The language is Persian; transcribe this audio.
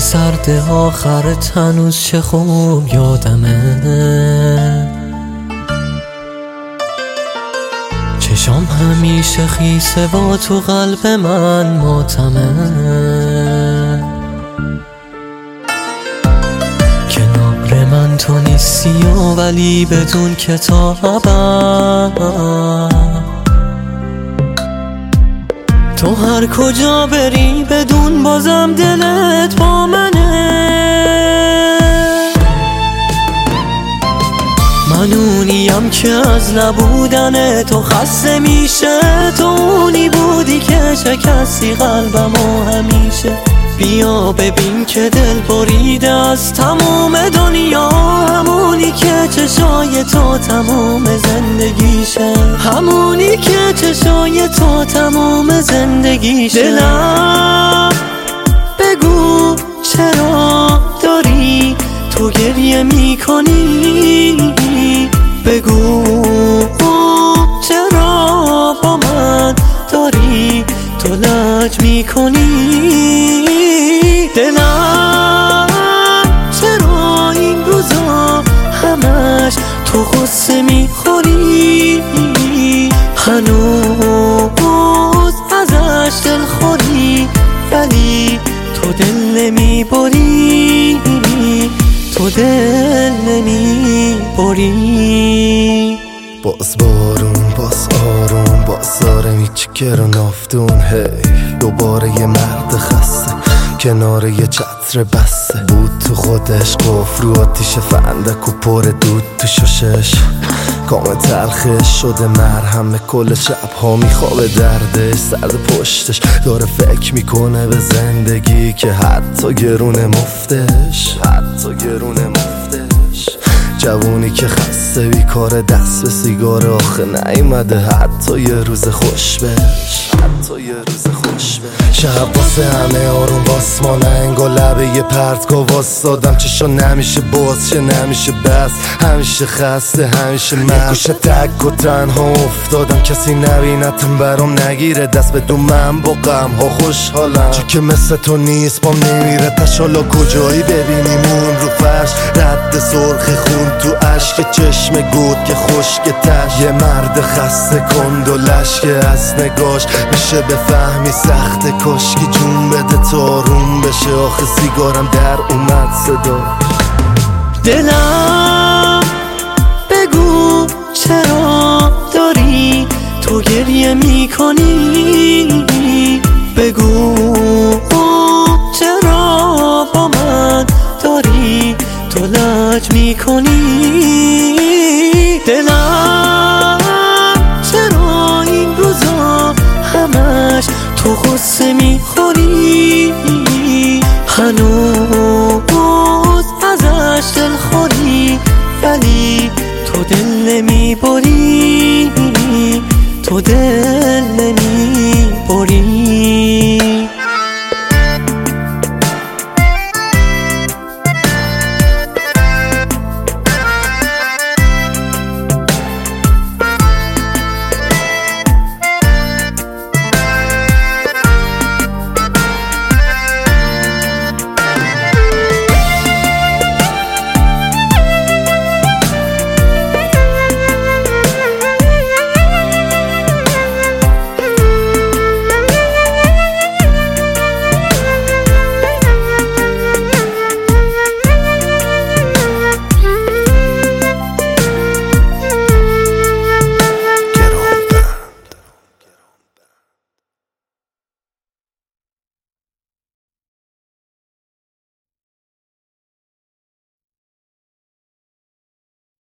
سرد آخرت هنوز چه خوب یادمه. چشام همیشه خیسه و تو قلب من ماتمه. کنار من تو نیستی و ولی بدون کتابم تو هر کجا بری بدون بازم دلت با منه. من اونیم که از نبودن تو خسته میشه، تو اونی بودی که شکستی قلبمو همیشه. بیا ببین که دل بریده از تموم دنیا، همونی که چشای تو تموم زندگیشه، همونی که چشای تو تموم زندگیشه. دلم بگو چرا داری تو گریه میکنی، بگو چرا با من داری تو لج میکنی. دلم چرا این روزا همش تو غصه میخوری، هنوز ازش دل خوری ولی تو دل نمیبری، تو دل نمیبری. باز بارون باز آروم باز داره میچکر و نافتون. هی دوباره یه مرد خسته کنار یه چتر بسته بود تو خودش، قفل رو آتیش فندک و پر دود تو ششش. کام تلخش شده مرهم کل شبها میخوابه دردش، سرد پشتش داره فکر میکنه به زندگی که حتی گرونه مفتش، حتی گرونه مفتش. جوونی که خسته بیکاره دست به سیگار آخه نیومده حتی یه روز خوش بش، حتی یه روز خوش بش. شب واسه همه آروم واسمانه انگا لبه یه پرتگاه واسدادم، چشا نمیشه باز چه نمیشه بس، همیشه خسته همیشه من گوشه تک و تنها افتادم، کسی نبینتم برام نگیره دست به دو. من با غم ها خوشحالم چی که مثل تو نیست بام نمیره تش. حالا کجایی ببینیمون رو فرش رد سرخ خون تو عشق چشم گود که خشک تش. یه مرد خسته کند و لشکه از نگاش میشه بفهمی سخت کاشکی جون بده تا آروم بشه. آخه سیگارم در اومد صدا. دلم بگو چرا داری تو گریه میکنی، بگو چرا با من داری تو لج میکنی. دلم چرا این روزا همش تو غصه میخوری، هنوز ازش دل خوری ولی تو دل نمیبری، تو دل نمیبری.